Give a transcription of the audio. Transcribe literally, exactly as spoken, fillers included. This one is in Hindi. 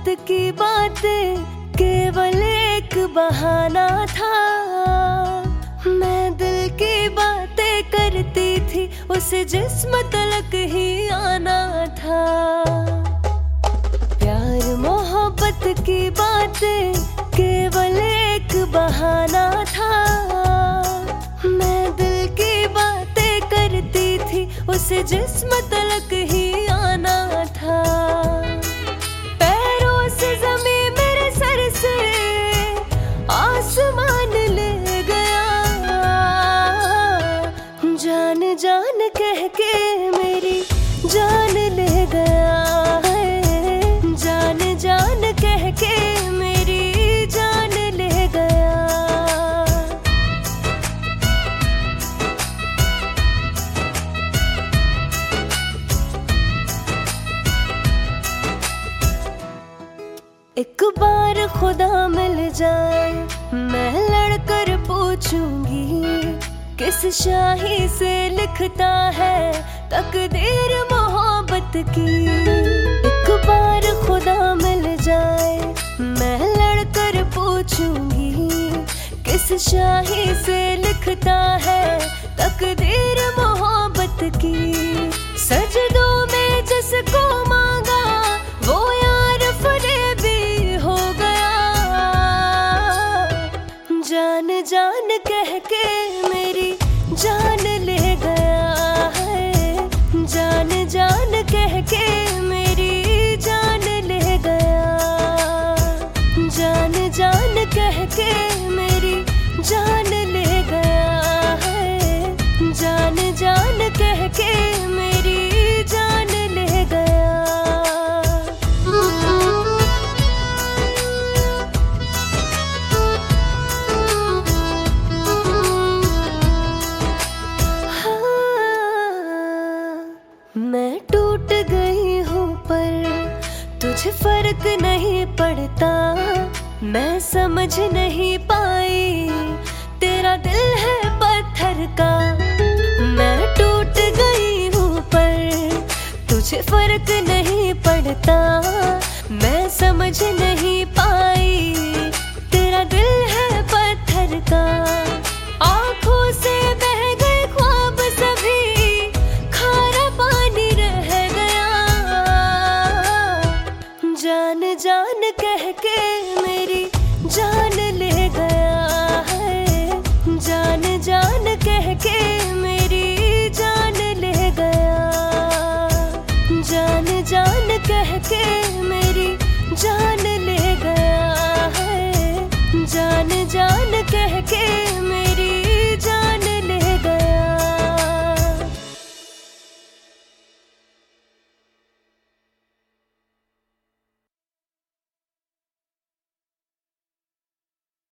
की बातें केवल एक बहाना था। मैं दिल की बातें करती थी, उसे जिस्म तलक ही आना था। प्यार मोहब्बत की बातें केवल एक बहाना था। मैं दिल की बातें करती थी, उसे जिस्म तलक ही आना था। पैरों से ज़मीं मेरे सर से आसमान ले गया। जान जान कह के मेरी जान ले गया है। जान जान कह के मेरी जान ले गया। एक बार खुदा मिल जाए, मैं लड़कर पूछूंगी, किस शाही से लिखता है तकदीर मोहब्बत की। एक बार खुदा मिल जाए, मैं लड़कर पूछूंगी, किस शाही से लिखता है तकदीर मोहब्बत की। सजदों में जिसको मांगा वो यार फरेबी हो गया। जान जान कह के मेरी जान ले गया है। जान जान कह के मेरी जान ले गया। जान जान कह के मेरी जान ले गया है। जान जान कह के मेरी जान ले गया। मैं टूट गई हूँ पर तुझे फर्क नहीं पड़ता। मैं समझ नहीं पाई